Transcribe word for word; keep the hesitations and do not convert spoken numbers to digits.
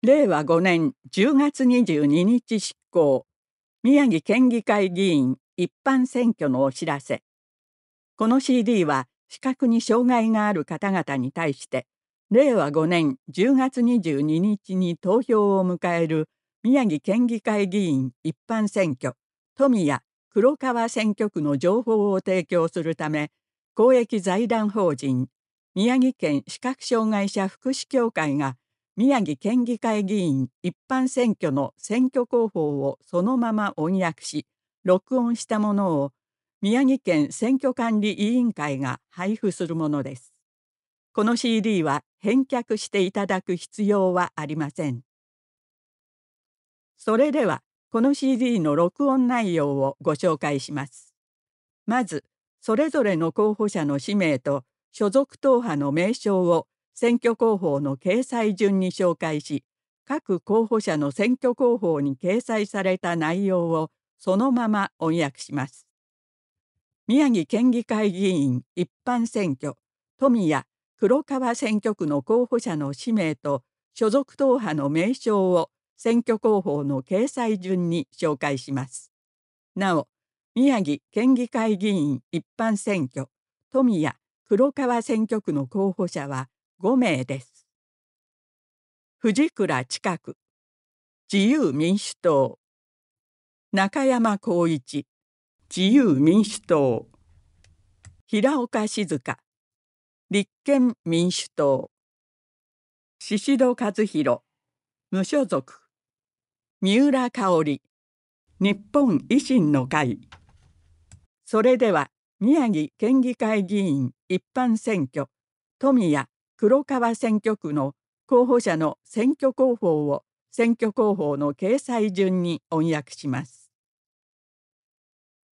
れいわごねんじゅうがつにじゅうににち執行、宮城県議会議員一般選挙のお知らせ。この シーディー は視覚に障害がある方々に対して、れいわごねんじゅうがつにじゅうににちに投票を迎える宮城県議会議員一般選挙、富谷黒川選挙区の情報を提供するため、公益財団法人宮城県視覚障害者福祉協会が宮城県議会議員一般選挙の選挙公報をそのまま音訳し、録音したものを宮城県選挙管理委員会が配布するものです。この シーディー は返却していただく必要はありません。それでは、この シーディー の録音内容をご紹介します。まず、それぞれの候補者の氏名と所属党派の名称を選挙公報の掲載順に紹介し、各候補者の選挙公報に掲載された内容をそのまま音訳します。宮城県議会議員一般選挙富谷黒川選挙区の候補者の氏名と所属党派の名称を選挙公報の掲載順に紹介します。なお、宮城県議会議員一般選挙富谷黒川選挙区の候補者はごめいです。藤倉近く、自由民主党。中山浩一、自由民主党。平岡静香、立憲民主党。宍戸和弘、無所属。三浦香織、日本維新の会。それでは、宮城県議会議員一般選挙富谷黒川選挙区の候補者の選挙公報を選挙公報の掲載順に音訳します。